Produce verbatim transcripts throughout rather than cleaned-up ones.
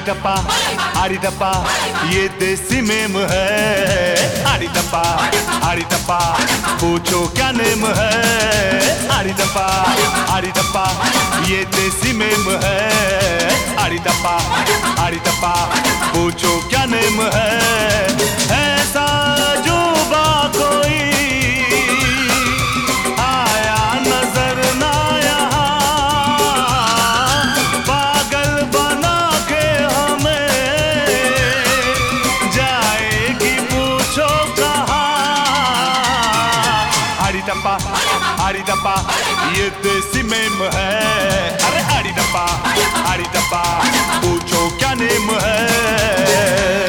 टप्पा आड़ी टप्पा ये देसी मेम है। आड़ी टप्पा आड़ी टप्पा पूछो क्या नेम है। आड़ी टप्पा आड़ी टप्पा ये देसी मेम है। आड़ी टप्पा आड़ी टप्पा पूछो क्या नेम है। ऐसा जुबा कोई आया नजर ना यहाँ, पागल बना के हमें जाएगी पूछो कहाँ। आड़ी टप्पा आड़ी टप्पा ये देसी मेम है। अरे आड़ी टप्पा आड़ी टप्पा पूछो क्या नेम है।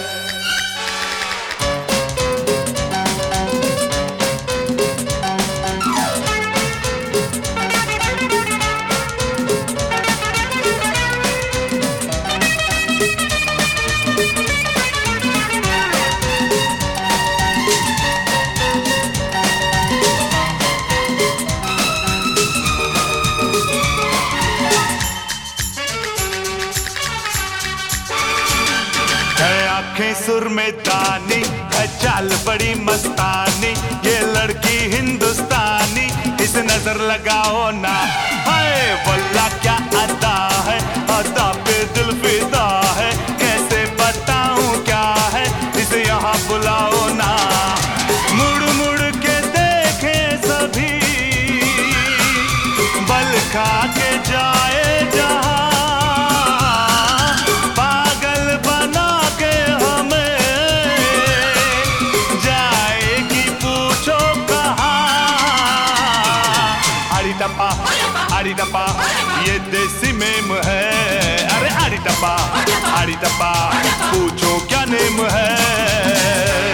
आंखें सुर में दानी है, चाल बड़ी मस्तानी, ये लड़की हिंदुस्तानी, इस नजर लगाओ ना। हाय वल्ला क्या अदा है, अदा पे दिल फिदा है, कैसे बताऊं क्या है, इसे यहाँ बुलाओ ना। मुड़ मुड़ के देखे सभी, बल खा के जाए जहाँ, टप्पा आड़ी टप्पा ये देसी मेम है। अरे आड़ी टप्पा आड़ी टप्पा पूछो क्या नेम है।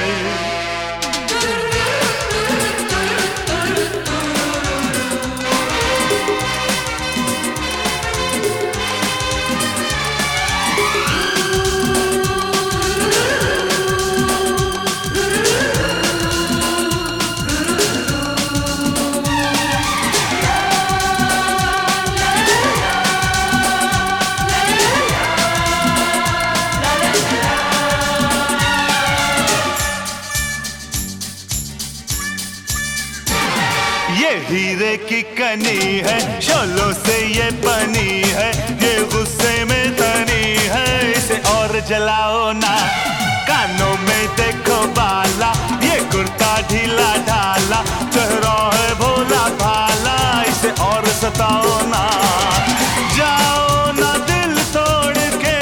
ये हीरे की कनी है, शोलों से ये बनी है, ये गुस्से में तनी है, इसे और जलाओ ना। कानों में देखो बाला, ये कुर्ता ढीला ढाला, चेहरा है भोला भाला, इसे और सताओ ना। जाओ ना दिल तोड़ के,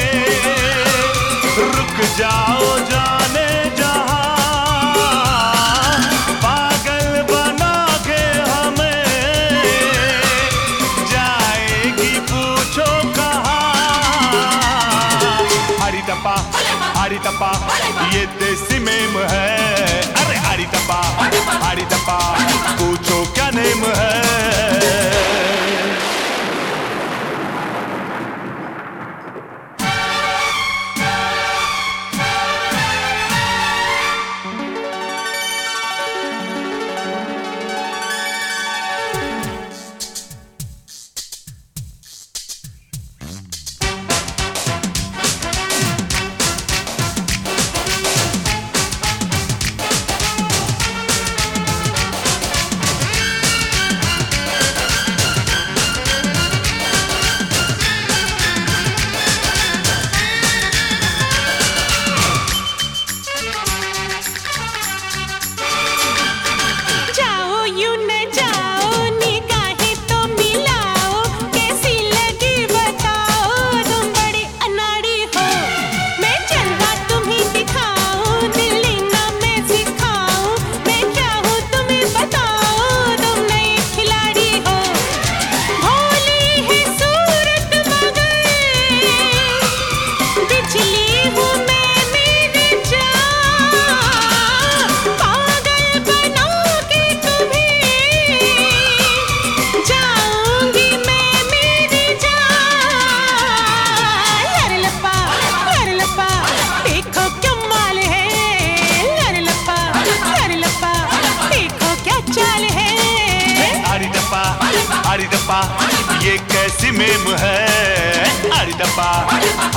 रुक जाओ जाने जहां, आड़ी टप्पा ये देसी मेम है। अरे आड़ी टप्पा आड़ी टप्पा पूछो क्या नेम है।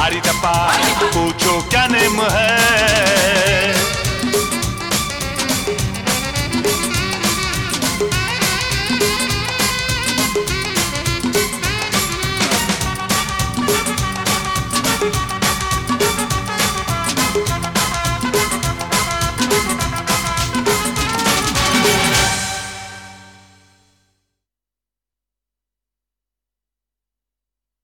हारी टप्पा पूछो क्या नेम है।